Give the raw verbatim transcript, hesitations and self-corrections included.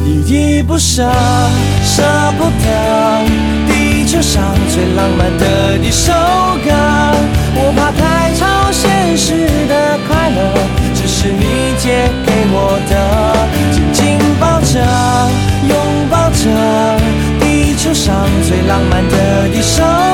依依不舍，舍不得，地球上最浪漫的一首歌。我怕太超现实的快乐，只是你借给我的。紧紧抱着，拥抱着，地球上最浪漫的一首歌。